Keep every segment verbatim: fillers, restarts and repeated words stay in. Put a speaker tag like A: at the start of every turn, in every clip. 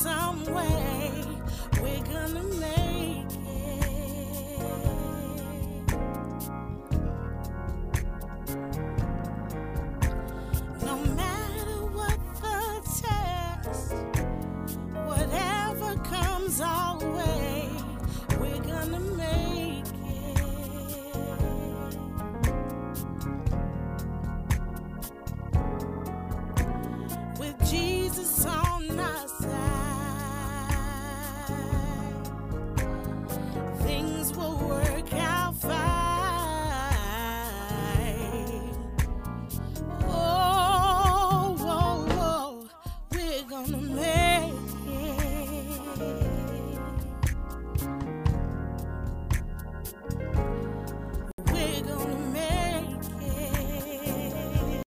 A: some way we're gonna make it. No matter what the test, whatever comes our way, we're gonna make it. With Jesus on our side, things will work out fine. Oh, whoa, whoa, we're gonna make it. We're gonna make it.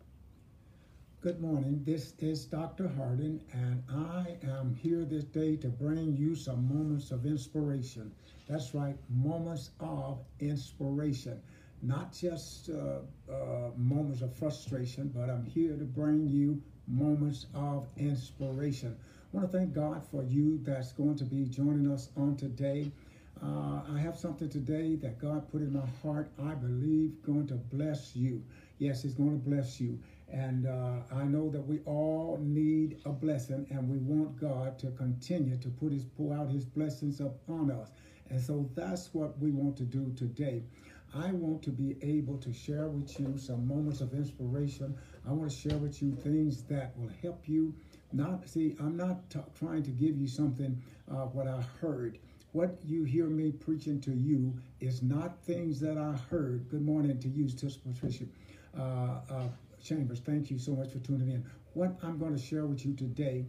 B: Good morning. This is Doctor Hardin, and I am here this day to bring you some moments of inspiration. That's right, moments of inspiration. Not just uh, uh, moments of frustration, but I'm here to bring you moments of inspiration. I want to thank God for you that's going to be joining us on today. Uh, I have something today that God put in my heart, I believe, going to bless you. Yes, it's going to bless you. And uh, I know that we all need a blessing, and we want God to continue to put his, pour out his blessings upon us. And so that's what we want to do today. I want to be able to share with you some moments of inspiration. I want to share with you things that will help you. Not see, I'm not t- trying to give you something, uh, what I heard. What you hear me preaching to you is not things that I heard. Good morning to you, Sister Patricia uh, uh, Chambers. Thank you so much for tuning in. What I'm going to share with you today,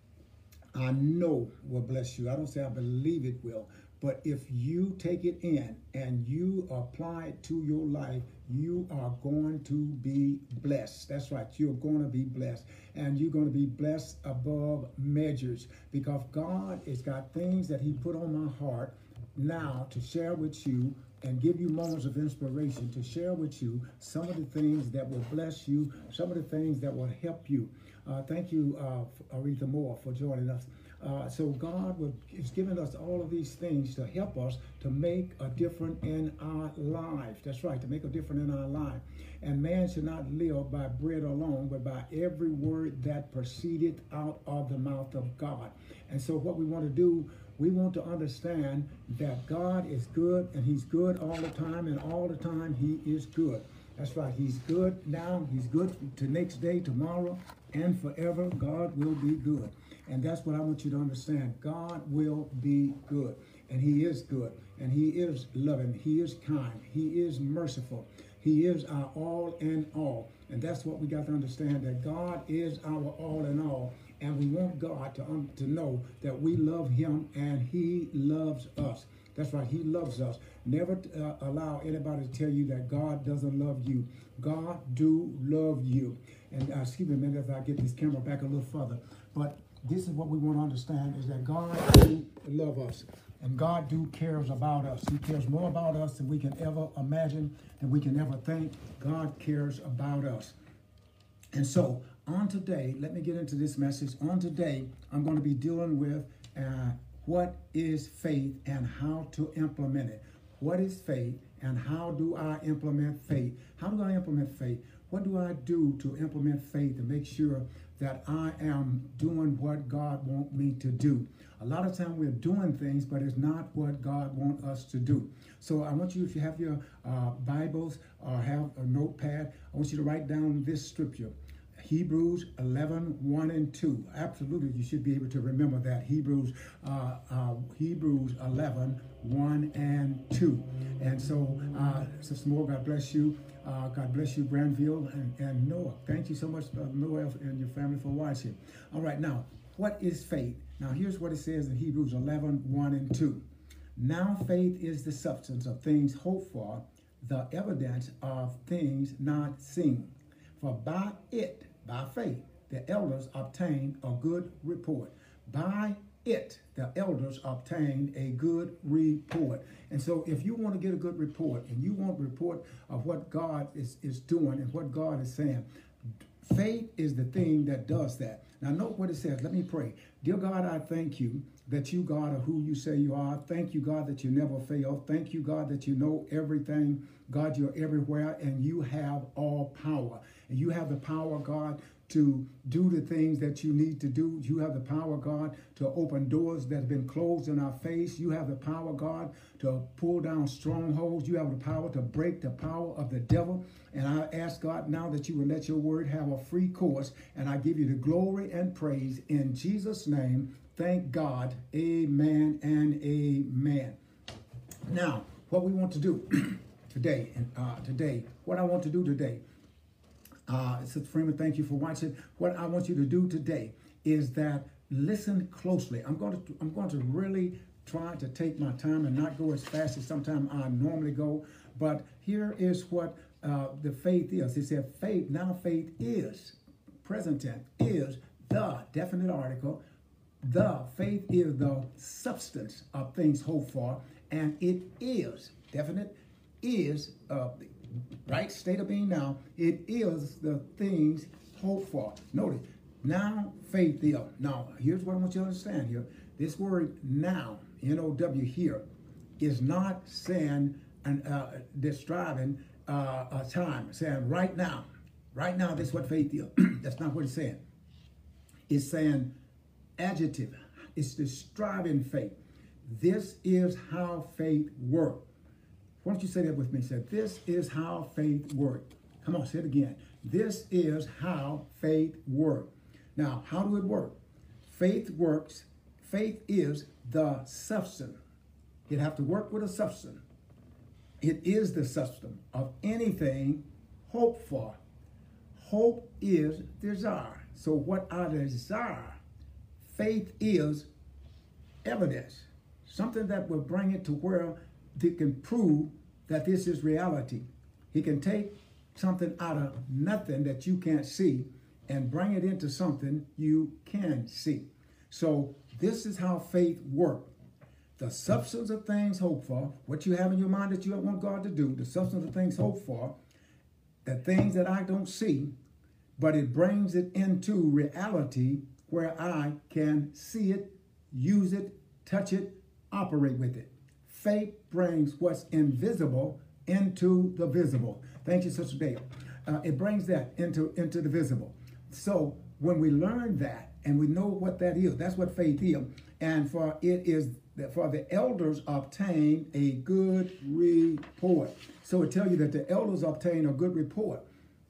B: I know will bless you. I don't say I believe it will, but if you take it in and you apply it to your life, you are going to be blessed. That's right. You're going to be blessed, and you're going to be blessed above measures, because God has got things that he put on my heart now to share with you and give you moments of inspiration, to share with you some of the things that will bless you, some of the things that will help you. Uh, thank you, uh, Aretha Moore, for joining us. Uh, so God will, is giving us all of these things to help us to make a difference in our life. That's right, to make a difference in our life. And man should not live by bread alone, but by every word that proceeded out of the mouth of God. And so what we want to do, we want to understand that God is good, and he's good all the time, and all the time he is good. That's right, he's good now, he's good to next day, tomorrow, and forever. God will be good. And that's what I want you to understand. God will be good, and he is good, and he is loving, he is kind, he is merciful, he is our all in all. And that's what we got to understand, that God is our all in all. And we want God to, um, to know that we love him and he loves us. That's right, he loves us. Never uh, allow anybody to tell you that God doesn't love you. God do love you. And uh, excuse me a minute as I get this camera back a little further. But this is what we want to understand, is that God do love us. And God do cares about us. He cares more about us than we can ever imagine, than we can ever think. God cares about us. And so on today, let me get into this message. On today, I'm going to be dealing with uh, what is faith and how to implement it. What is faith and how do I implement faith? How do I implement faith? What do I do to implement faith and make sure that I am doing what God wants me to do? A lot of time we're doing things, but it's not what God wants us to do. So I want you, if you have your uh, Bibles or have a notepad, I want you to write down this scripture. Hebrews eleven, one and two. Absolutely, you should be able to remember that. Hebrews uh, uh, Hebrews eleven, one and two. And so, uh, Sister Moore, God bless you. Uh, God bless you, Granville and, and Noah. Thank you so much, uh, Noah, and your family for watching. All right, now, what is faith? Now, here's what it says in Hebrews eleven, one and two. Now faith is the substance of things hoped for, the evidence of things not seen. For by it, by faith, the elders obtained a good report. By it, the elders obtained a good report. And so if you want to get a good report, and you want a report of what God is, is doing and what God is saying, Faith is the thing that does that. Now, note what it says. Let me pray. Dear God, I thank you that you, God, are who you say you are. Thank you, God, that you never fail. Thank you, God, that you know everything. God, you're everywhere, and you have all power. And you have the power, God, to do the things that you need to do. You have the power, God, to open doors that have been closed in our face. You have the power, God, to pull down strongholds. You have the power to break the power of the devil. And I ask, God, now that you will let your word have a free course, and I give you the glory and praise in Jesus' name. Thank God. Amen and amen. Now, what we want to do today, and uh, today, what I want to do today, Uh, Sister Freeman, thank you for watching. What I want you to do today is that listen closely. I'm going to I'm going to really try to take my time and not go as fast as sometimes I normally go. But here is what uh, the faith is. It said faith, now faith is, present tense, is the definite article. The faith is the substance of things hoped for, and it is, definite is, uh, right state of being now, it is the things hoped for. Notice, now faith is. Now, here's what I want you to understand here. This word now, N O W here, is not saying and uh, describing uh, a time, saying right now. Right now, this is what faith is. That's not what it's saying. It's saying adjective. It's describing faith. This is how faith works. Why don't you say that with me? Say, this is how faith works. Come on, say it again. This is how faith works. Now, how do it work? Faith works. Faith is the substance. It have to work with a substance. It is the substance of anything hoped for. Hope is desire. So what I desire, faith is evidence. Something that will bring it to where they can prove that this is reality. He can take something out of nothing that you can't see and bring it into something you can see. So this is how faith works. The substance of things hoped for, what you have in your mind that you want God to do, the substance of things hoped for, the things that I don't see, but it brings it into reality where I can see it, use it, touch it, operate with it. Faith brings what's invisible into the visible. Thank you, Sister Dale. Uh, it brings that into, into the visible. So when we learn that and we know what that is, that's what faith is. And for it is that for the elders obtain a good report. So it tells you that the elders obtain a good report.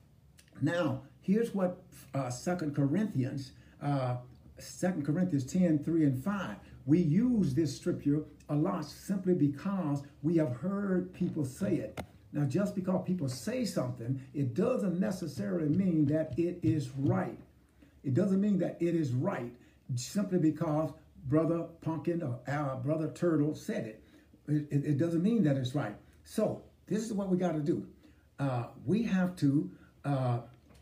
B: Now, here's what uh, Second Corinthians, uh, Second Corinthians ten, three and five. We use this scripture a lot simply because we have heard people say it. Now, just because people say something, it doesn't necessarily mean that it is right. It doesn't mean that it is right simply because Brother Pumpkin or uh, Brother Turtle said it. It, it. It doesn't mean that it's right. So this is what we got to do. Uh, we have to uh,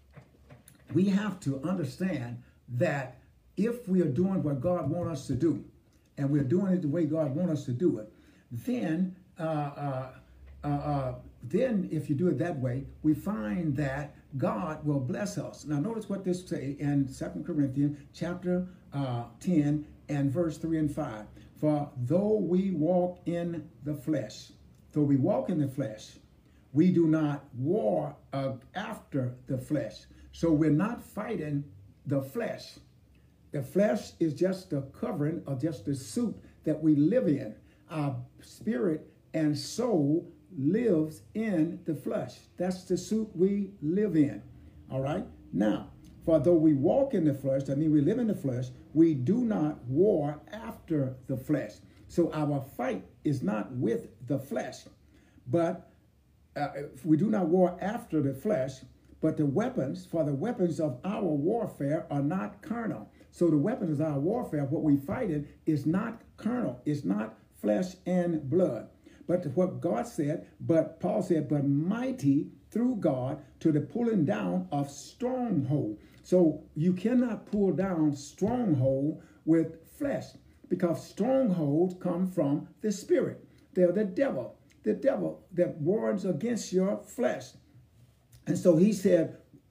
B: we have to understand that if we are doing what God wants us to do, and we're doing it the way God wants us to do it, then uh, uh, uh, uh, then if you do it that way, we find that God will bless us. Now notice what this say in Second Corinthians chapter uh, ten and verse three and five. For though we walk in the flesh, though we walk in the flesh, we do not war uh, after the flesh. So we're not fighting the flesh. The flesh is just a covering or just a suit that we live in. Our spirit and soul lives in the flesh. That's the suit we live in. All right? Now, for though we walk in the flesh, I mean we live in the flesh, we do not war after the flesh. So our fight is not with the flesh, but uh, we do not war after the flesh, but the weapons, for the weapons of our warfare are not carnal. So the weapons of our warfare, what we fight in, is not carnal. It's not flesh and blood. But what God said, but Paul said, but mighty through God to the pulling down of stronghold. So you cannot pull down stronghold with flesh, because strongholds come from the spirit. They're the devil, the devil that warns against your flesh. And so he said,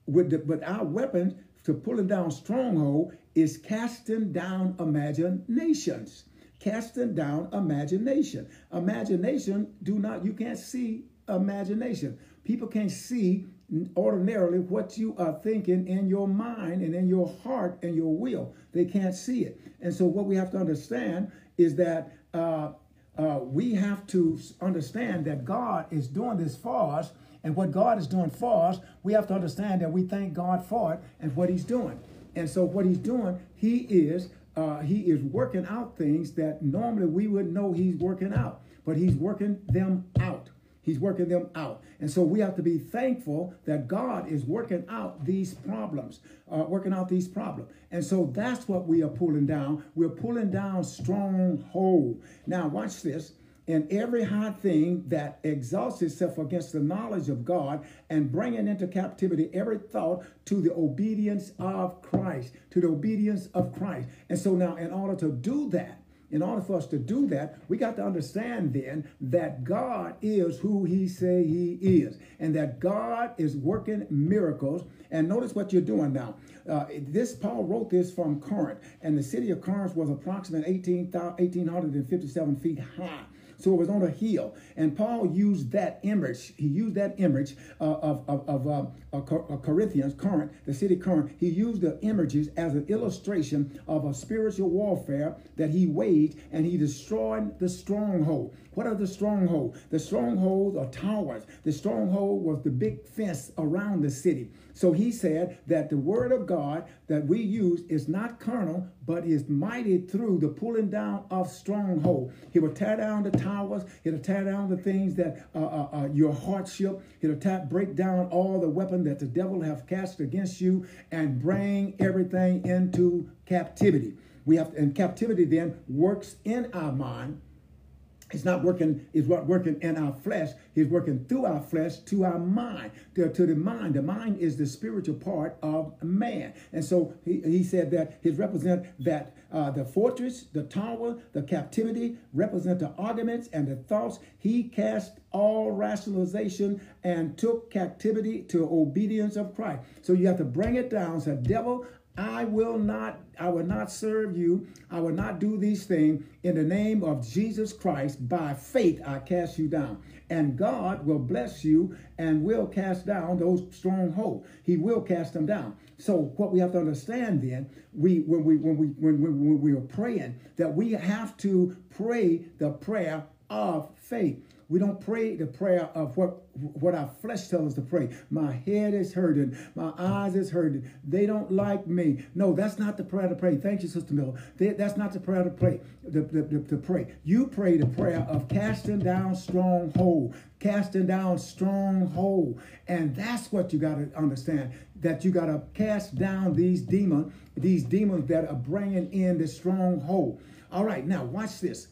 B: with the, but our weapon to pulling down stronghold is casting down imaginations. Casting down imagination. Imagination, do not, you can't see imagination. People can't see ordinarily what you are thinking in your mind and in your heart and your will. They can't see it. And so what we have to understand is that uh, uh, we have to understand that God is doing this for us. And what God is doing for us, we have to understand that we thank God for it and what he's doing. And so what he's doing, he is uh, he is working out things that normally we wouldn't know he's working out, but he's working them out. He's working them out. And so we have to be thankful that God is working out these problems, uh, working out these problems. And so that's what we are pulling down. We're pulling down stronghold. Now watch this. And every high thing that exalts itself against the knowledge of God, and bringing into captivity every thought to the obedience of Christ, to the obedience of Christ. And so now in order to do that, in order for us to do that, we got to understand then that God is who he say he is, and that God is working miracles. And notice what you're doing now. Uh, this Paul wrote this from Corinth, and the city of Corinth was approximately eighteen hundred fifty-seven feet high. So it was on a hill, and Paul used that image. He used that image uh, of of, of uh, uh, Corinthians, Corinth, the city Corinth. He used the images as an illustration of a spiritual warfare that he waged, and he destroyed the stronghold. What are the strongholds? The strongholds are towers. The stronghold was the big fence around the city. So he said that the word of God that we use is not carnal, but is mighty through the pulling down of stronghold. He will tear down the towers. He'll tear down the things that uh, uh, uh, your hardship. He'll attack, break down all the weapons that the devil have cast against you, and bring everything into captivity. We have, and captivity then works in our mind. It's not working, it's what working in our flesh. He's working through our flesh to our mind, to, to the mind. The mind is the spiritual part of man. And so he, he said that he represent that uh, the fortress, the tower, the captivity represent the arguments and the thoughts. He cast all rationalization and took captivity to obedience of Christ. So you have to bring it down. Say, devil, I will not, I will not serve you. I will not do these things. In the name of Jesus Christ, by faith, I cast you down. And God will bless you and will cast down those strongholds. He will cast them down. So what we have to understand then, we when we when we when, when, when we are praying, that we have to pray the prayer of faith. We don't pray the prayer of what, what our flesh tells us to pray. My head is hurting. My eyes is hurting. They don't like me. No, that's not the prayer to pray. Thank you, Sister Miller. They, that's not the prayer to pray. The, the, the, to pray. You pray the prayer of casting down stronghold. Casting down stronghold. And that's what you got to understand. That you got to cast down these demons. These demons that are bringing in the stronghold. All right, now watch this.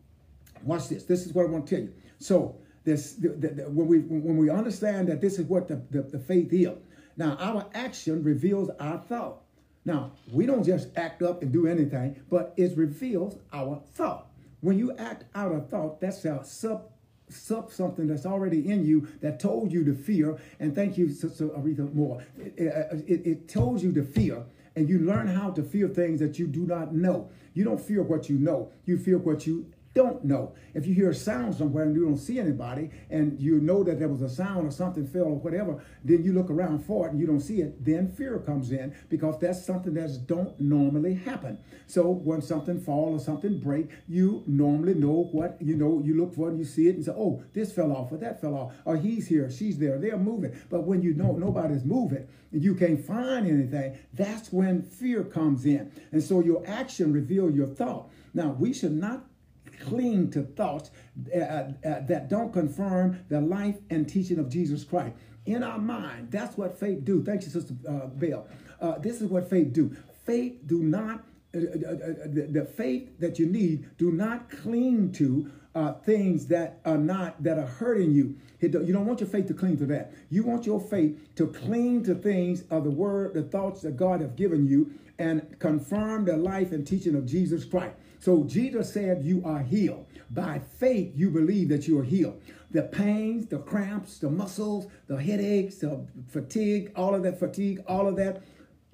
B: Watch this. This is what I want to tell you. So this, the, the, the, when we when we understand that this is what the, the, the faith is, now our action reveals our thought. Now we don't just act up and do anything, but it reveals our thought. When you act out of thought, that's a sub sub something that's already in you that told you to fear. And thank you, Sister Aretha Moore. It, it, it tells you to fear, and you learn how to fear things that you do not know. You don't fear what you know. You fear what you don't know. If you hear a sound somewhere and you don't see anybody, and you know that there was a sound or something fell or whatever, then you look around for it and you don't see it, then fear comes in, because that's something that don't normally happen. So when something fall or something break, you normally know what, you know, you look for it and you see it and say, oh, this fell off or that fell off, or he's here, she's there, they're moving. But when you know nobody's moving and you can't find anything, that's when fear comes in. And so your action reveals your thought. Now, we should not cling to thoughts uh, uh, that don't confirm the life and teaching of Jesus Christ. In our mind, that's what faith do. Thank you, Sister uh, Bell. Uh, this is what faith do. Faith do not, uh, uh, uh, the, the faith that you need, do not cling to uh, things that are not, that are hurting you. You don't want your faith to cling to that. You want your faith to cling to things of the word, the thoughts that God have given you, and confirm the life and teaching of Jesus Christ. So Jesus said you are healed. By faith, you believe that you are healed. The pains, the cramps, the muscles, the headaches, the fatigue, all of that fatigue, all of that.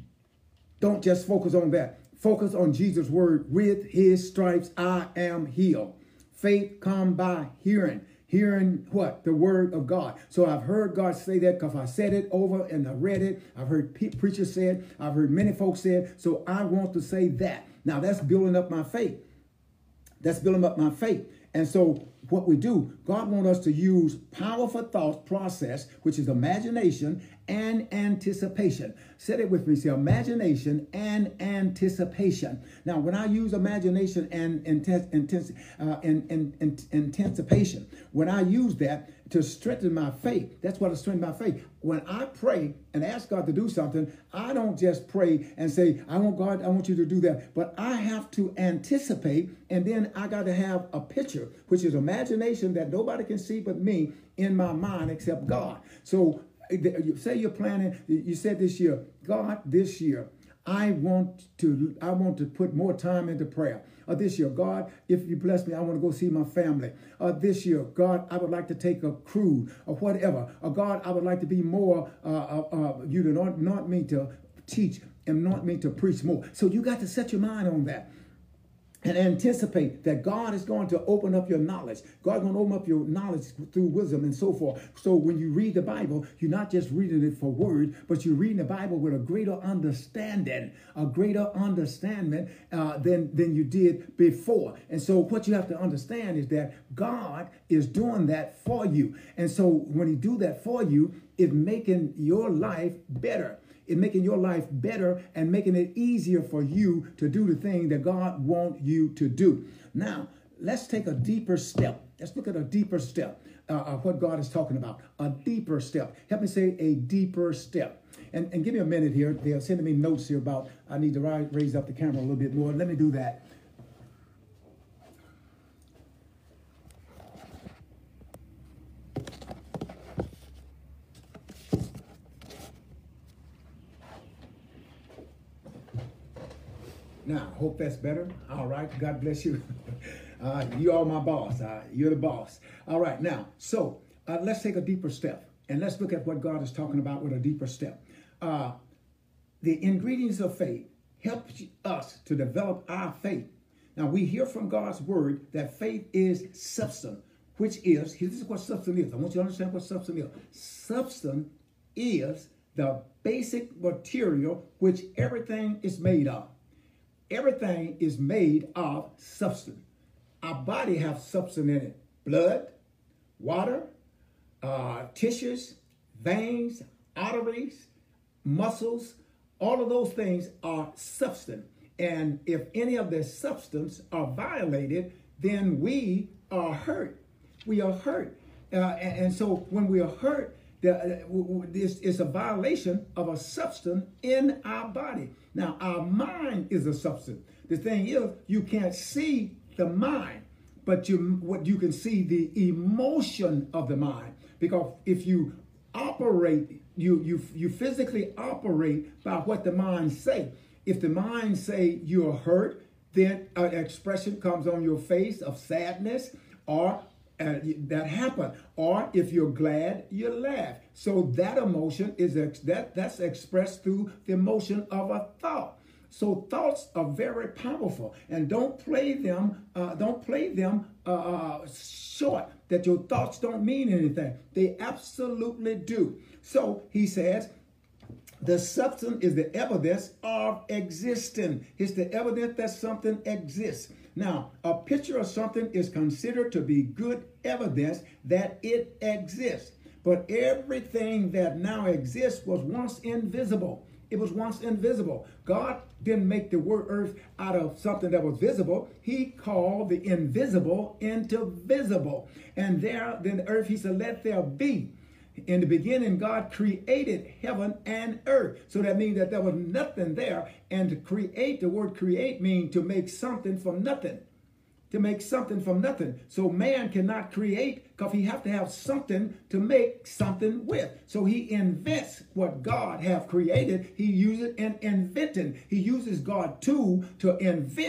B: Don't just focus on that. Focus on Jesus' word. With his stripes, I am healed. Faith come by hearing. Hearing what? The word of God. So I've heard God say that because I said it over and I read it. I've heard pe- preachers say it. I've heard many folks say it. So I want to say that. Now that's building up my faith. That's building up my faith. And so what we do, God wants us to use powerful thought process, which is imagination and anticipation. Say it with me. Say imagination and anticipation. Now, when I use imagination and inten- intense, uh, and, and, and anticipation, when I use that to strengthen my faith, that's what I strengthen my faith. When I pray and ask God to do something, I don't just pray and say, I want God, I want you to do that. But I have to anticipate, and then I got to have a picture, which is imagination that nobody can see but me in my mind except God. So you say you're planning, you said this year, God, this year, I want to, I want to put more time into prayer. Uh, this year, God, if you bless me, I want to go see my family. Uh, this year, God, I would like to take a cruise or whatever. Uh, God, I would like to be more, uh, uh, uh, you to not, not me to teach and not me to preach more. So you got to set your mind on that. And anticipate that God is going to open up your knowledge. God's going to open up your knowledge through wisdom and so forth. So when you read the Bible, you're not just reading it for words, but you're reading the Bible with a greater understanding, a greater understanding uh, than, than you did before. And so what you have to understand is that God is doing that for you. And so when he do that for you, it's making your life better. It's making your life better and making it easier for you to do the thing that God wants you to do. Now, let's take a deeper step. Let's look at a deeper step uh, of what God is talking about. A deeper step. Help me say a deeper step. And, and give me a minute here. They're sending me notes here about I need to rise, raise up the camera a little bit more. Let me do that. Now, hope that's better. All right. God bless you. uh, you are my boss. Uh, you're the boss. All right. Now, so uh, let's take a deeper step. And let's look at what God is talking about with a deeper step. Uh, the ingredients of faith help us to develop our faith. Now, we hear from God's word that faith is substance, which is, this is what substance is. I want you to understand what substance is. Substance is the basic material which everything is made of. Everything is made of substance. Our body has substance in it. Blood, water, uh, tissues, veins, arteries, muscles, all of those things are substance. And if any of the substance are violated, then we are hurt. We are hurt. Uh, and, and so when we are hurt, the, uh, this is a violation of a substance in our body. Now, our mind is a substance. The thing is, you can't see the mind, but you what you can see the emotion of the mind. Because if you operate, you you you physically operate by what the mind say. If the mind say you're hurt, then an expression comes on your face of sadness, or uh, that happened. Or if you're glad, you laugh. So that emotion is ex that that's expressed through the emotion of a thought. So thoughts are very powerful, and don't play them. Uh, don't play them uh, short. That your thoughts don't mean anything. They absolutely do. So he says, the substance is the evidence of existing. It's the evidence that something exists. Now, a picture of something is considered to be good evidence that it exists. But everything that now exists was once invisible. It was once invisible. God didn't make the word earth out of something that was visible. He called the invisible into visible. And there, then the earth, he said, let there be. In the beginning, God created heaven and earth. So that means that there was nothing there. And to create, the word create means to make something from nothing. To make something from nothing. So man cannot create because he have to have something to make something with. So he invents what God have created. He uses it in inventing. He uses God's tool to invent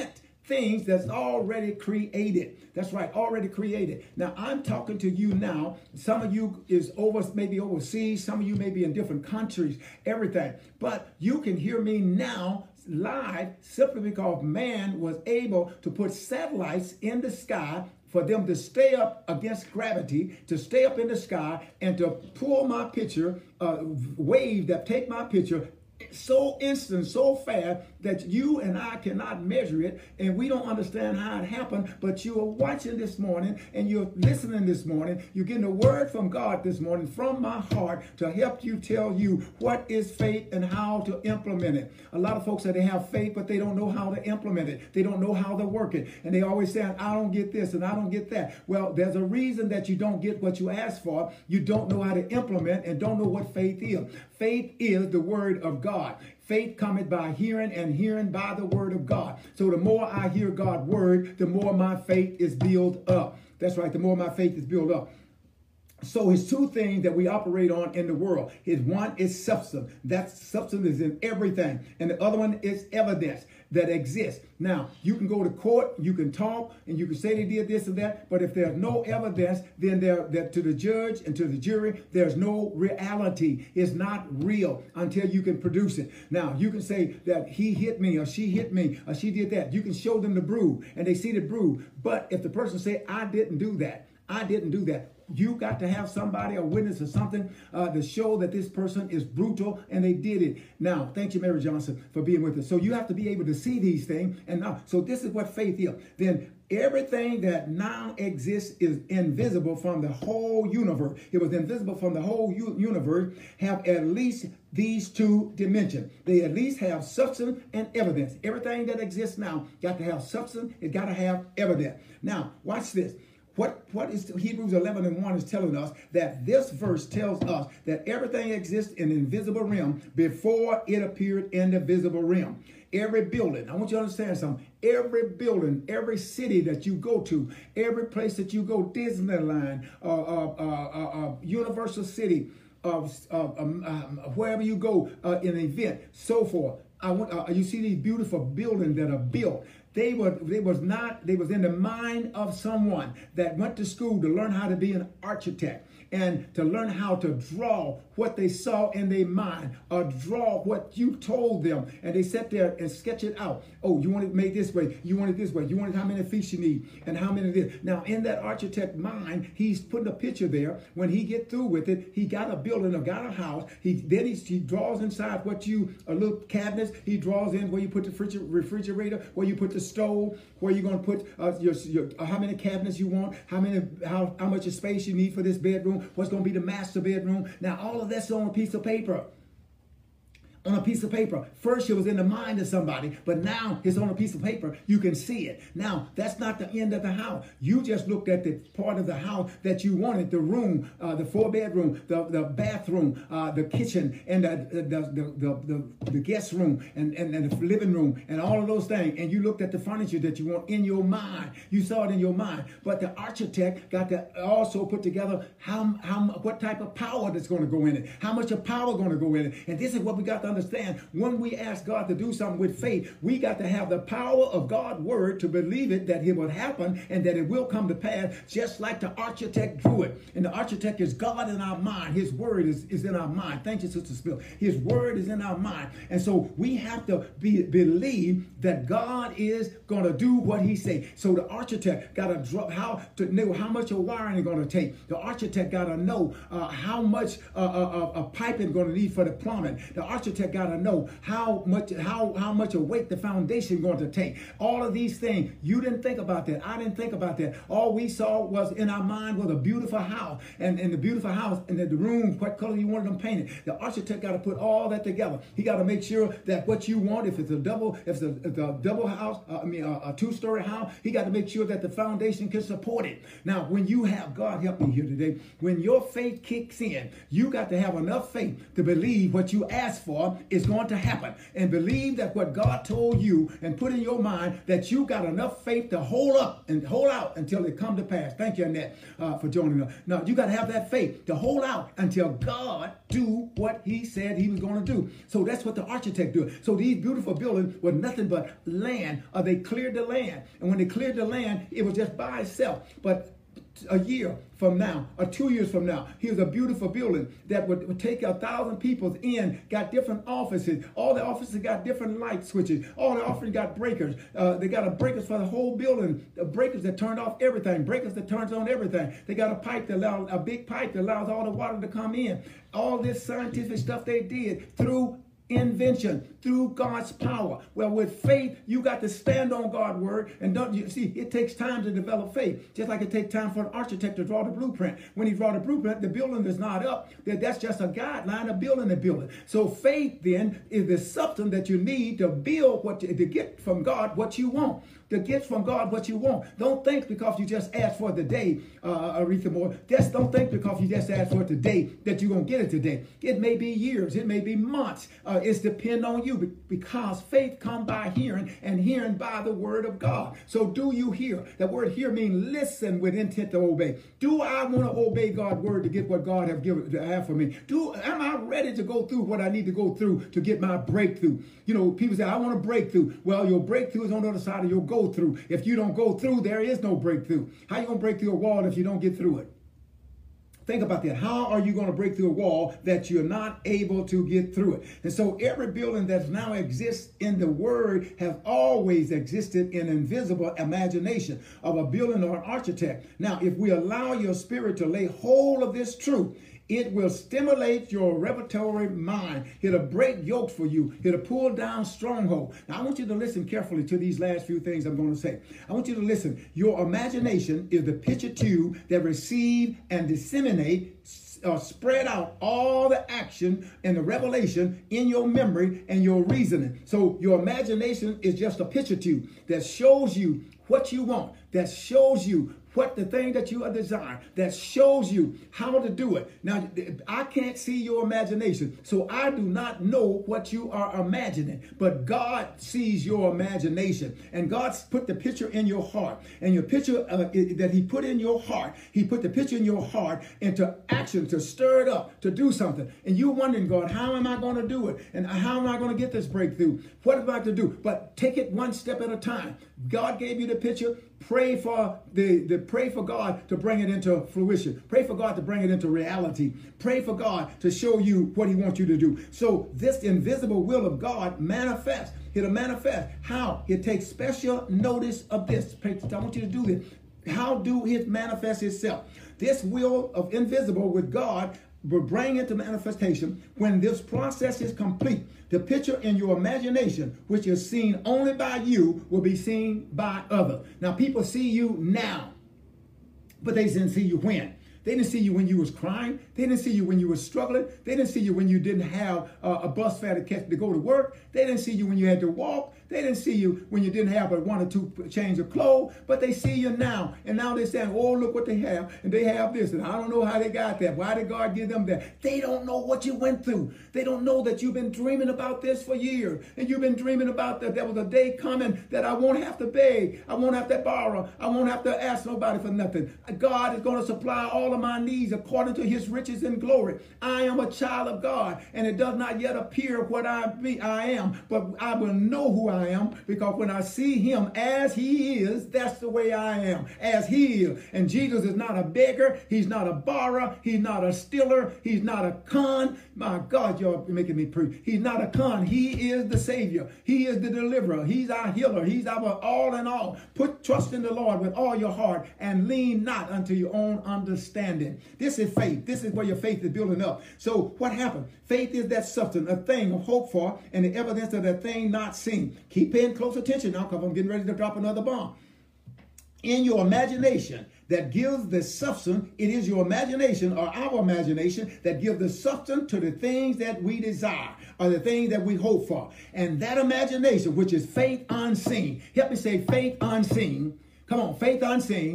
B: things that's already created. That's right, already created. Now, I'm talking to you now. Some of you is over, maybe overseas. Some of you may be in different countries, everything. But you can hear me now live simply because man was able to put satellites in the sky for them to stay up against gravity, to stay up in the sky, and to pull my picture, uh, wave that take my picture so instant, so fast that you and I cannot measure it, and we don't understand how it happened. But you are watching this morning, and you're listening this morning. You're getting a word from God this morning, from my heart, to help you tell you what is faith and how to implement it. A lot of folks say they have faith, but they don't know how to implement it. They don't know how to work it. And they always say, I don't get this and I don't get that. Well, there's a reason that you don't get what you ask for. You don't know how to implement and don't know what faith is. Faith is the word of God. Faith cometh by hearing, and hearing by the word of God. So the more I hear God's word, the more my faith is built up. That's right, the more my faith is built up. So his two things that we operate on in the world. His one is substance. That substance is in everything. And the other one is evidence that exists. Now, you can go to court, you can talk, and you can say they did this and that, but if there's no evidence, then there, that to the judge and to the jury, there's no reality. It's not real until you can produce it. Now, you can say that he hit me, or she hit me, or she did that. You can show them the bruise, and they see the bruise. But if the person say, I didn't do that, I didn't do that, you got to have somebody, a witness or something, uh, to show that this person is brutal and they did it. Now, thank you, Mary Johnson, for being with us. So you have to be able to see these things. And now, so this is what faith is. Then everything that now exists is invisible from the whole universe. It was invisible from the whole universe, have at least these two dimensions. They at least have substance and evidence. Everything that exists now got to have substance. It got to have evidence. Now, watch this. What, what is Hebrews eleven and one is telling us that this verse tells us that everything exists in the invisible realm before it appeared in the visible realm. Every building, I want you to understand something. Every building, every city that you go to, every place that you go, Disneyland, uh, uh, uh, uh, Universal City, uh, uh, um, um, wherever you go, uh, in an event, so forth. I want, uh, you see these beautiful buildings that are built. They were, they was not, they was in the mind of someone that went to school to learn how to be an architect and to learn how to draw what they saw in their mind, or draw what you told them. And they sat there and sketch it out. Oh, you want it made this way. You want it this way. You want it how many feet you need and how many this. Now, in that architect mind, he's putting a picture there. When he get through with it, he got a building or got a house. He Then he, he draws inside what you, a little cabinets. He draws in where you put the refrigerator, where you put the stove, where you're going to put uh, your, your uh, how many cabinets you want, how many, how, how much space you need for this bedroom, what's going to be the master bedroom. Now, all of that's on a piece of paper. On a piece of paper. First, it was in the mind of somebody, but now it's on a piece of paper. You can see it. Now, that's not the end of the house. You just looked at the part of the house that you wanted, the room, uh, the four bedroom, the, the bathroom, uh, the kitchen, and the, the, the, the, the, the guest room, and, and, and the living room, and all of those things. And you looked at the furniture that you want in your mind. You saw it in your mind. But the architect got to also put together how, how what type of power that's going to go in it, how much of power going to go in it. And this is what we got to understand. When we ask God to do something with faith, we got to have the power of God's word to believe it, that it will happen and that it will come to pass, just like the architect drew it. And the architect is God in our mind. His word is, is in our mind. Thank you, Sister Spill. His word is in our mind. And so we have to be, believe that God is going to do what he say. So the architect got to drop how to know how much of wiring is going to take. The architect got to know uh, how much uh, uh, uh, piping going to need for the plumbing. The architect got to know how much how how much a weight the foundation going to take. All of these things, you didn't think about that. I didn't think about that. All we saw was in our mind was a beautiful house, and and the beautiful house and the, the rooms, what color you wanted them painted. The architect got to put all that together. He got to make sure that what you want, if it's a double, if it's a, if a double house, uh, I mean a, a two-story house, he got to make sure that the foundation can support it. Now, when you have, God help me here today, when your faith kicks in, you got to have enough faith to believe what you ask for sure is going to happen. And believe that what God told you and put in your mind, that you got enough faith to hold up and hold out until it come to pass. Thank you, Annette, uh, for joining us. Now, you got to have that faith to hold out until God do what he said he was going to do. So that's what the architect did. So these beautiful buildings were nothing but land, or they cleared the land. And when they cleared the land, it was just by itself. But a year from now, or two years from now, here's a beautiful building that would, would take a thousand people in, got different offices. All the offices got different light switches. All the offices got breakers. Uh, they got a breakers for the whole building, the breakers that turned off everything, breakers that turns on everything. They got a pipe that allows, a big pipe that allows all the water to come in. All this scientific stuff they did through invention, through God's power. Well, with faith, you got to stand on God's word. And don't you see, it takes time to develop faith, just like it takes time for an architect to draw the blueprint. When he draw the blueprint, the building is not up. That's just a guideline of building the building. So faith then is the substance that you need to build what you, to get from God what you want. To get from God what you want. Don't think because you just asked for it today, uh, Aretha Moore. Just don't think because you just asked for it today that you're going to get it today. It may be years. It may be months. Uh, it's depend on you, because faith comes by hearing, and hearing by the word of God. So do you hear? That word hear means listen with intent to obey. Do I want to obey God's word to get what God have given to have for me? Do am I ready to go through what I need to go through to get my breakthrough? You know, people say, I want a breakthrough. Well, your breakthrough is on the other side of your goal. Through. If you don't go through, there is no breakthrough. How you going to break through a wall if you don't get through it? Think about that. How are you going to break through a wall that you're not able to get through it? And so every building that now exists in the word has always existed in invisible imagination of a building or an architect. Now, if we allow your spirit to lay hold of this truth, it will stimulate your revelatory mind. It'll break yokes for you. It'll pull down strongholds. Now, I want you to listen carefully to these last few things I'm going to say. I want you to listen. Your imagination is the picture tube that receive and disseminate, uh, spread out all the action and the revelation in your memory and your reasoning. So your imagination is just a picture tube that shows you what you want, that shows you what the thing that you are desiring, that shows you how to do it. Now, I can't see your imagination, so I do not know what you are imagining, but God sees your imagination, and God's put the picture in your heart, and your picture uh, that he put in your heart, he put the picture in your heart into action, to stir it up, to do something. And you're wondering, God, how am I going to do it? And how am I going to get this breakthrough? What am I to do? But take it one step at a time. God gave you the picture. Pray for the, the pray for God to bring it into fruition. Pray for God to bring it into reality. Pray for God to show you what he wants you to do. So this invisible will of God manifests. It'll manifest. How? It takes special notice of this. I want you to do this. How do it manifest itself? This will of invisible with God will bring into manifestation when this process is complete. The picture in your imagination, which is seen only by you, will be seen by others. Now, people see you now, but they didn't see you when. They didn't see you when you was crying. They didn't see you when you was struggling. They didn't see you when you didn't have uh, a bus fare to catch to go to work. They didn't see you when you had to walk. They didn't see you when you didn't have but one or two change of clothes. But they see you now. And now they're saying, oh, look what they have. And they have this. And I don't know how they got that. Why did God give them that? They don't know what you went through. They don't know that you've been dreaming about this for years. And you've been dreaming about that there was a day coming that I won't have to beg. I won't have to borrow. I won't have to ask nobody for nothing. God is going to supply all of my needs according to his riches and glory. I am a child of God, and it does not yet appear what I be I am, but I will know who I am, because when I see him as he is, that's the way I am, as he is. And Jesus is not a beggar. He's not a borrower. He's not a stealer. He's not a con. My God, you're making me preach. He's not a con. He is the Savior. He is the deliverer. He's our healer. He's our all in all. Put trust in the Lord with all your heart and lean not unto your own understanding. This is faith. This is where your faith is building up. So what happened? Faith is that substance, a thing of hope for, and the evidence of that thing not seen. Keep paying close attention now, because I'm getting ready to drop another bomb. In your imagination that gives the substance, it is your imagination or our imagination that gives the substance to the things that we desire or the things that we hope for. And that imagination, which is faith unseen, help me say faith unseen. Come on, faith unseen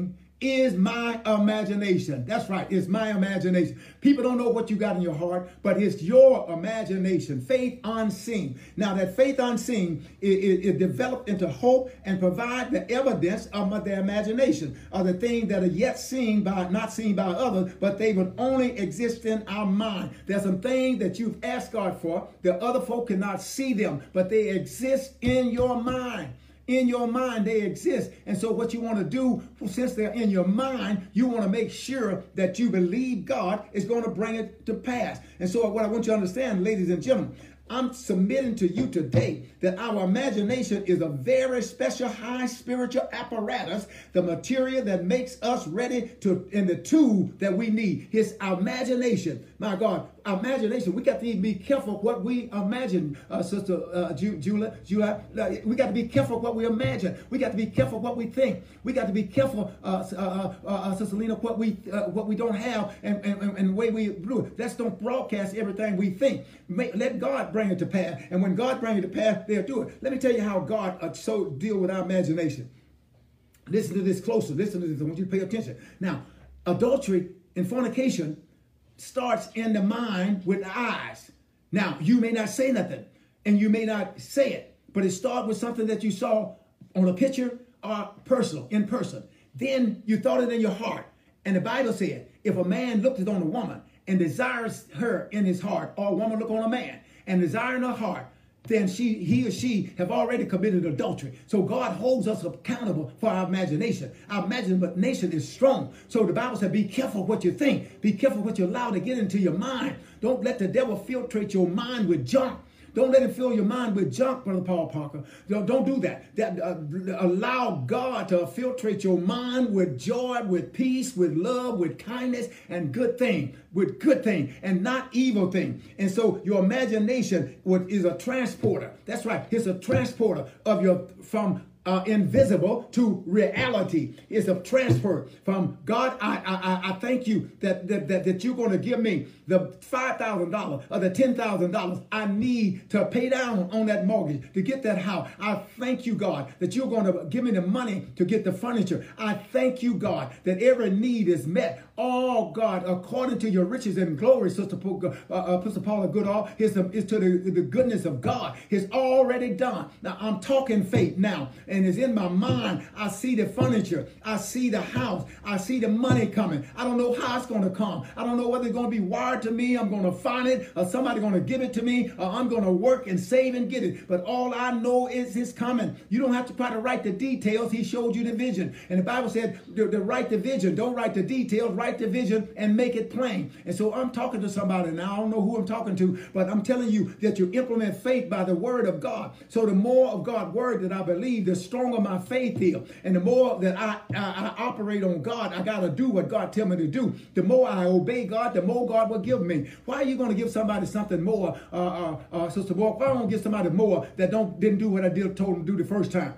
B: is my imagination. That's right. It's my imagination. People don't know what you got in your heart, but it's your imagination. Faith unseen. Now that faith unseen is, is developed into hope and provide the evidence of their imagination, of the things that are yet seen by, not seen by others, but they would only exist in our mind. There's some things that you've asked God for that other folk cannot see them, but they exist in your mind. In your mind, they exist. And so what you want to do, since they're in your mind, you want to make sure that you believe God is going to bring it to pass. And so what I want you to understand, ladies and gentlemen, I'm submitting to you today that our imagination is a very special high spiritual apparatus, the material that makes us ready to, and the tool that we need. It's our imagination. My God, our imagination, we got to be careful what we imagine, uh, Sister uh, Julia. Julia. We got to be careful what we imagine. We got to be careful what we think. We got to be careful, uh, uh, uh, uh, Sister Lena, what we uh, what we don't have and, and, and the way we do it. Let's don't broadcast everything we think. Make, let God bring it to pass. And when God brings it to pass, they'll do it. Let me tell you how God uh, so deal with our imagination. Listen to this closer. Listen to this. I want you to pay attention. Now, adultery and fornication starts in the mind with the eyes. Now, you may not say nothing and you may not say it, but it starts with something that you saw on a picture or personal, in person. Then you thought it in your heart. And the Bible said, if a man looked on a woman and desires her in his heart, or a woman look on a man and desire in her heart, then she, he or she have already committed adultery. So God holds us accountable for our imagination. Our imagination is strong. So the Bible said, be careful what you think. Be careful what you allow to get into your mind. Don't let the devil filtrate your mind with junk. Don't let him fill your mind with junk, Brother Paul Parker. Don't, don't do that. that uh, allow God to filtrate your mind with joy, with peace, with love, with kindness, and good thing, with good thing, and not evil thing. And so your imagination is a transporter. That's right. It's a transporter of your from Uh, invisible to reality. Is a transfer from God. I I, I thank you that, that, that, that you're going to give me the five thousand dollars or the ten thousand dollars I need to pay down on that mortgage, to get that house. I thank you, God, that you're going to give me the money to get the furniture. I thank you, God, that every need is met. Oh, God, according to your riches and glory, Sister uh, uh, Sister Paula Goodall, is to the, the goodness of God. It's already done. Now, I'm talking faith now. And it's in my mind. I see the furniture. I see the house. I see the money coming. I don't know how it's going to come. I don't know whether it's going to be wired to me. I'm going to find it, or somebody going to give it to me, or I'm going to work and save and get it. But all I know is it's coming. You don't have to try to write the details. He showed you the vision. And the Bible said to, to write the vision. Don't write the details. Write the vision and make it plain. And so I'm talking to somebody now. I don't know who I'm talking to, but I'm telling you that you implement faith by the word of God. So the more of God's word that I believe, the stronger my faith is. And the more that I, I, I operate on God, I got to do what God tell me to do. The more I obey God, the more God will give me. Why are you going to give somebody something more, uh, uh, uh, Sister Walk? Why don't I give somebody more that don't didn't do what I did told him to do the first time?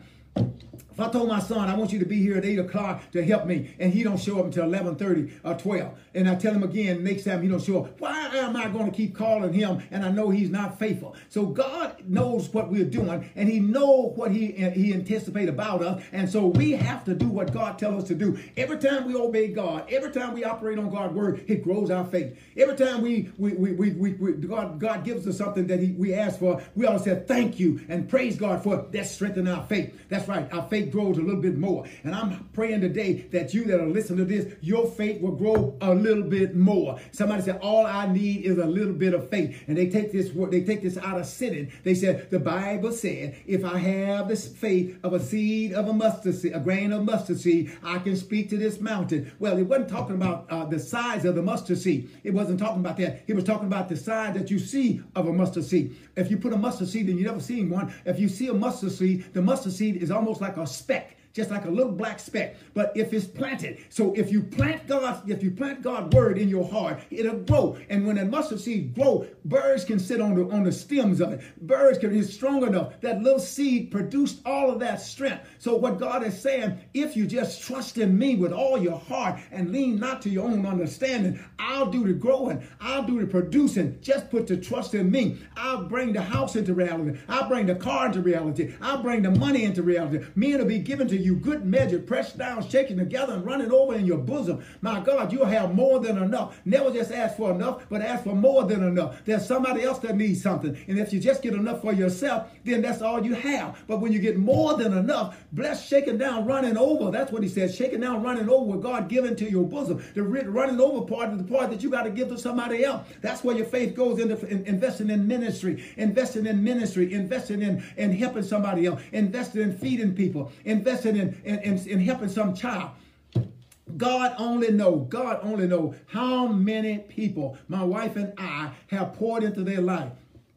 B: If I told my son, I want you to be here at eight o'clock to help me, and he don't show up until eleven thirty or twelve, and I tell him again next time he don't show up, why am I going to keep calling him and I know he's not faithful? So God knows what we're doing, and he knows what he, he anticipates about us, and so we have to do what God tells us to do. Every time we obey God, every time we operate on God's word, it grows our faith. Every time we, we, we, we, we, we God, God gives us something that he, we ask for, we ought to say thank you and praise God for it. That strengthens our faith. That's right. Our faith grows a little bit more. And I'm praying today that you that are listening to this, your faith will grow a little bit more. Somebody said, all I need is a little bit of faith. And they take this they take this out of sitting. They said, the Bible said, if I have this faith of a seed of a mustard seed, a grain of mustard seed, I can speak to this mountain. Well, it wasn't talking about uh, the size of the mustard seed. It wasn't talking about that. It was talking about the size that you see of a mustard seed. If you put a mustard seed and you've never seen one, if you see a mustard seed, the mustard seed is almost like a speck, just like a little black speck. But if it's planted, so if you plant God, if you plant God's word in your heart, it'll grow. And when a mustard seed grow, birds can sit on the on the stems of it. Birds can, it's strong enough. That little seed produced all of that strength. So what God is saying, if you just trust in me with all your heart and lean not to your own understanding, I'll do the growing. I'll do the producing. Just put the trust in me. I'll bring the house into reality. I'll bring the car into reality. I'll bring the money into reality. Men will be given to you you, good measure, pressed down, shaken together, and running over in your bosom. My God, you'll have more than enough. Never just ask for enough, but ask for more than enough. There's somebody else that needs something. And if you just get enough for yourself, then that's all you have. But when you get more than enough, blessed, shaken down, running over. That's what he says. Shaken down, running over with God given to your bosom. The running over part is the part that you got to give to somebody else. That's where your faith goes into in, investing in ministry, investing in ministry, investing in, in helping somebody else, investing in feeding people, investing in, in, in, in helping some child. God only know, God only know how many people my wife and I have poured into their life.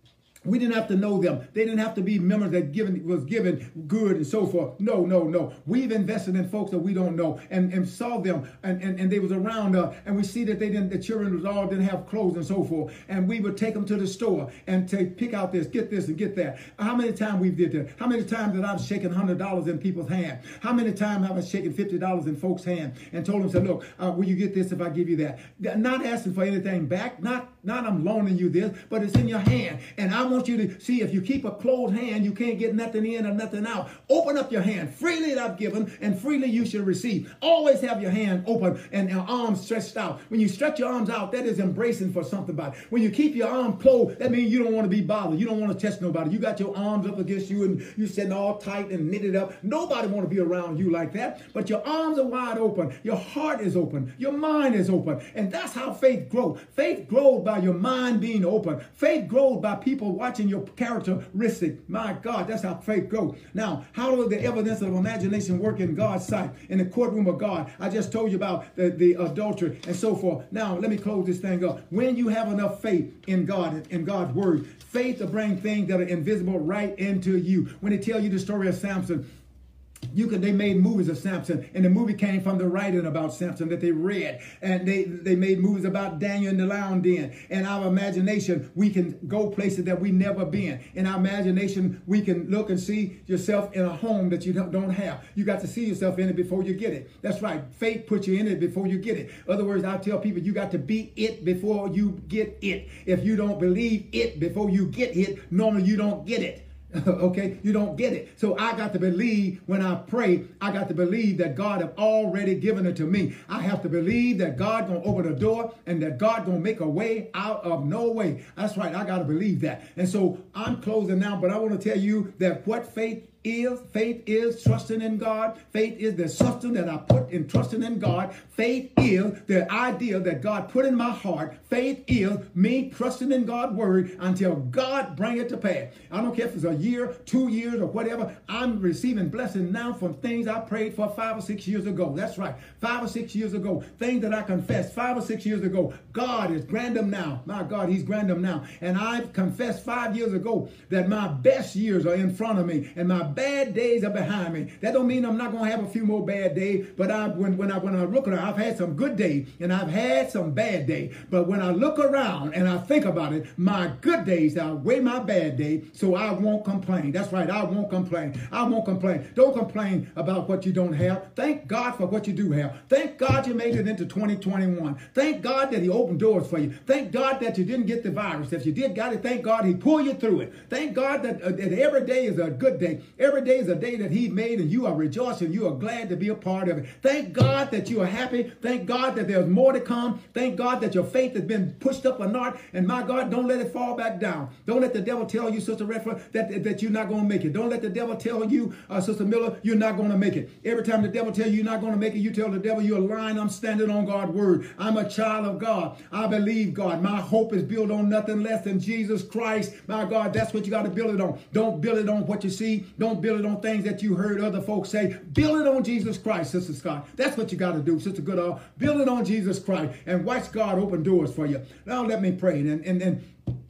B: We didn't have to know them. They didn't have to be members that given was given good and so forth. No, no, no. We've invested in folks that we don't know and, and saw them and, and, and they was around us and we see that they didn't, the children was all didn't have clothes and so forth. And we would take them to the store and take pick out this, get this and get that. How many times we've did that? How many times that I've shaken one hundred dollars in people's hand? How many times have I shaken fifty dollars in folks' hand and told them, say, look, uh, will you get this if I give you that? Not asking for anything back, not, not I'm loaning you this, but it's in your hand. And I want you to see, if you keep a closed hand, you can't get nothing in or nothing out. Open up your hand. Freely I've given, and freely you shall receive. Always have your hand open and your arms stretched out. When you stretch your arms out, that is embracing for something about it. When you keep your arm closed, that means you don't want to be bothered. You don't want to touch nobody. You got your arms up against you and you're sitting all tight and knitted up. Nobody want to be around you like that. But your arms are wide open. Your heart is open. Your mind is open. And that's how faith grows. Faith grows by your mind being open. Faith grows by people watching your characteristic. My God, that's how faith goes. Now, how does the evidence of imagination work in God's sight, in the courtroom of God? I just told you about the, the adultery and so forth. Now, let me close this thing up. When you have enough faith in God, in God's word, faith to bring things that are invisible right into you. When they tell you the story of Samson, You could, they made movies of Samson, and the movie came from the writing about Samson that they read. And they, they made movies about Daniel in the lion den. In our imagination, we can go places that we never been. In our imagination, we can look and see yourself in a home that you don't, don't have. You got to see yourself in it before you get it. That's right. Faith puts you in it before you get it. In other words, I tell people, you got to be it before you get it. If you don't believe it before you get it, normally you don't get it. Okay, you don't get it. So I got to believe when I pray, I got to believe that God have already given it to me. I have to believe that God gonna open the door and that God gonna make a way out of no way. That's right, I got to believe that. And so I'm closing now, but I want to tell you that what faith is, faith is trusting in God. Faith is the substance that I put in trusting in God. Faith is the idea that God put in my heart. Faith is me trusting in God's word until God bring it to pass. I don't care if it's a year, two years, or whatever. I'm receiving blessing now from things I prayed for five or six years ago. That's right, five or six years ago. Things that I confessed five or six years ago. God is grand them now. My God, he's grand them now. And I've confessed five years ago that my best years are in front of me and my bad days are behind me. That don't mean I'm not going to have a few more bad days, but I, when, when, I, when I look around, I've had some good days and I've had some bad days. But when I look around and I think about it, my good days outweigh my bad days, so I won't complain. That's right, I won't complain. I won't complain. Don't complain about what you don't have. Thank God for what you do have. Thank God you made it into twenty twenty-one. Thank God that he opened doors for you. Thank God that you didn't get the virus. If you did got it, thank God he pulled you through it. Thank God that, uh, that every day is a good day. Every day is a day that he made and you are rejoicing. You are glad to be a part of it. Thank God that you are happy. Thank God that there's more to come. Thank God that your faith has been pushed up a notch. And my God, don't let it fall back down. Don't let the devil tell you, Sister Redford, that, that you're not going to make it. Don't let the devil tell you, uh, Sister Miller, you're not going to make it. Every time the devil tells you you're not going to make it, you tell the devil you're lying. I'm standing on God's word. I'm a child of God. I believe God. My hope is built on nothing less than Jesus Christ. My God, that's what you got to build it on. Don't build it on what you see. Don't build it on things that you heard other folks say. Build it on Jesus Christ, Sister Scott. That's what you got to do, Sister Goodall. Build it on Jesus Christ and watch God open doors for you. Now let me pray. And, and, and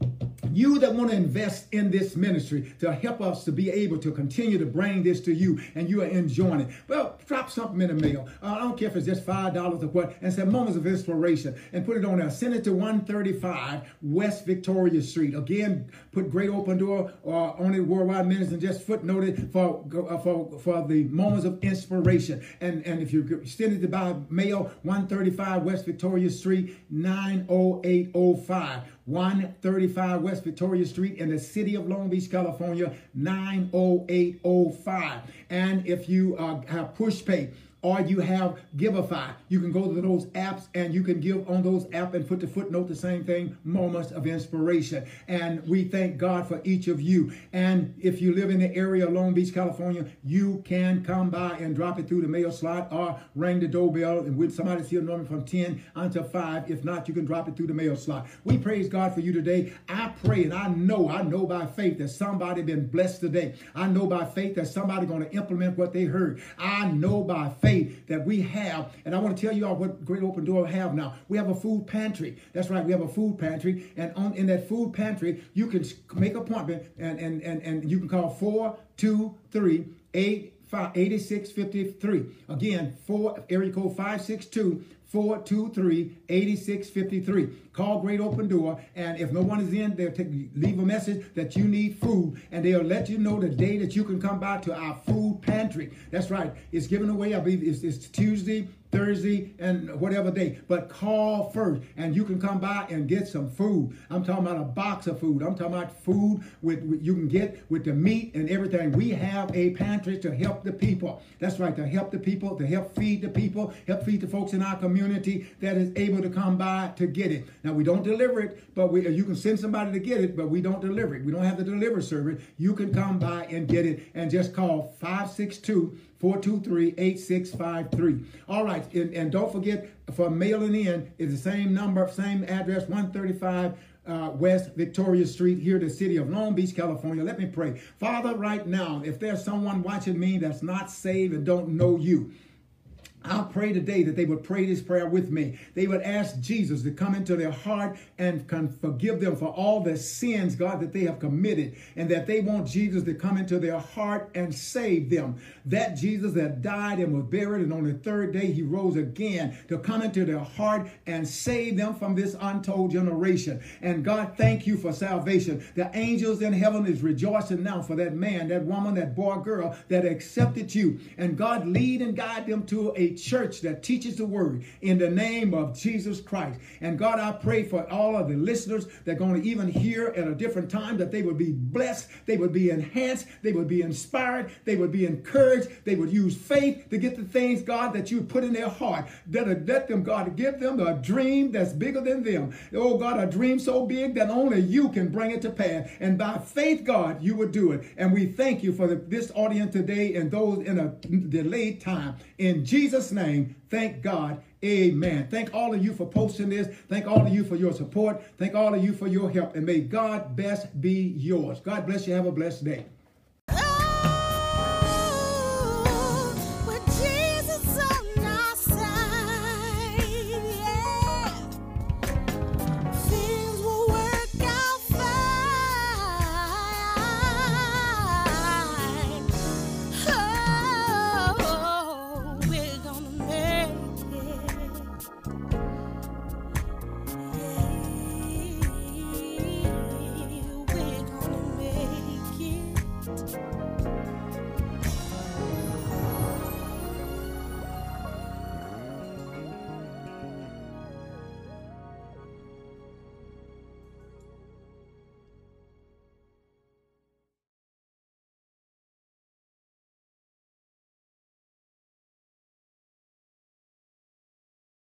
B: you that want to invest in this ministry to help us to be able to continue to bring this to you and you are enjoying it, well, drop something in the mail. Uh, I don't care if it's just five dollars or what, and say Moments of Inspiration and put it on there. Send it to one thirty-five West Victoria Street. Again, put Great Open Door or on it, Worldwide Ministry, and just footnote it for, uh, for, for the Moments of Inspiration. And, and if you send it by mail, one thirty-five West Victoria Street, nine oh eight oh five. one thirty-five West Victoria Street in the city of Long Beach, California, nine oh eight oh five. And if you uh, have PushPay, or you have Giveify, you can go to those apps and you can give on those apps and put the footnote, the same thing, Moments of Inspiration. And we thank God for each of you. And if you live in the area of Long Beach, California, you can come by and drop it through the mail slot or ring the doorbell and with somebody's here normally from ten until five. If not, you can drop it through the mail slot. We praise God for you today. I pray and I know, I know by faith that somebody been blessed today. I know by faith that somebody going to implement what they heard. I know by faith that we have, and I want to tell you all what Great Open Door have now. We have a food pantry. That's right, we have a food pantry, and on in that food pantry, you can make an appointment, and and and and you can call four two three, eight six five three. Again, four area code five six two, four two three, eight six five three. Call Great Open Door, and if no one is in, they'll take, leave a message that you need food, and they'll let you know the day that you can come by to our food pantry. That's right. It's given away, I believe it's, it's Tuesday, Thursday, and whatever day. But call first, and you can come by and get some food. I'm talking about a box of food. I'm talking about food with, with you can get with the meat and everything. We have a pantry to help the people. That's right, to help the people, to help feed the people, help feed the folks in our community that is able to come by to get it. Now, we don't deliver it, but we, you can send somebody to get it, but we don't deliver it. We don't have the delivery service. You can come by and get it, and just call five six two, four two three, eight six five three. All right, and, and don't forget, for mailing in, it's the same number, same address, one thirty-five uh, West Victoria Street, here in the city of Long Beach, California. Let me pray. Father, right now, if there's someone watching me that's not saved and don't know you, I pray today that they would pray this prayer with me. They would ask Jesus to come into their heart and can forgive them for all the sins, God, that they have committed, and that they want Jesus to come into their heart and save them. That Jesus that died and was buried, and on the third day he rose again to come into their heart and save them from this untold generation. And God, thank you for salvation. The angels in heaven is rejoicing now for that man, that woman, that boy, girl that accepted you. And God, lead and guide them to a church that teaches the word in the name of Jesus Christ. And God, I pray for all of the listeners that are going to even hear at a different time, that they would be blessed, they would be enhanced, they would be inspired, they would be encouraged, they would use faith to get the things, God, that you put in their heart. That let them, God, give them a dream that's bigger than them. Oh God, a dream so big that only you can bring it to pass. And by faith, God, you would do it. And we thank you for the, this audience today and those in a delayed time. In Jesus' name, thank God. Amen. Thank all of you for posting this. Thank all of you for your support. Thank all of you for your help. And may God best be yours. God bless you. Have a blessed day.